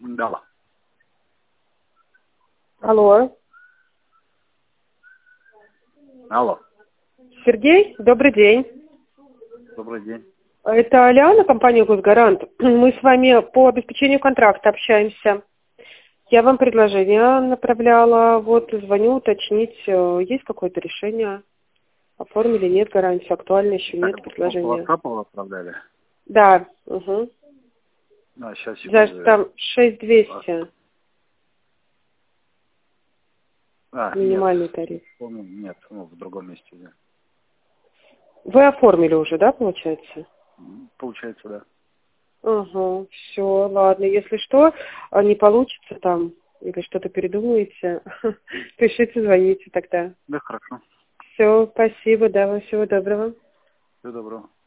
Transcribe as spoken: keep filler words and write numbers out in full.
Да. Алло. Алло. Сергей, добрый день. Добрый день. Это Алиана, компания «Госгарант». Мы с вами по обеспечению контракта общаемся. Я вам предложение направляла, вот звоню уточнить, есть какое-то решение, оформили, нет гарантии, актуально еще Так, нет предложения. по WhatsApp отправляли? Да, угу. А, сейчас, За секунду. там шесть тысяч двести. А, Минимальный нет. тариф. Помню, нет, ну, в другом месте, да. Вы оформили уже, да, получается? Получается, да. Ага, все, ладно. Если что, а не получится там, или что-то передумаете, пишите, звоните тогда. Да, хорошо. Все, спасибо, да, вам всего доброго. Всего доброго.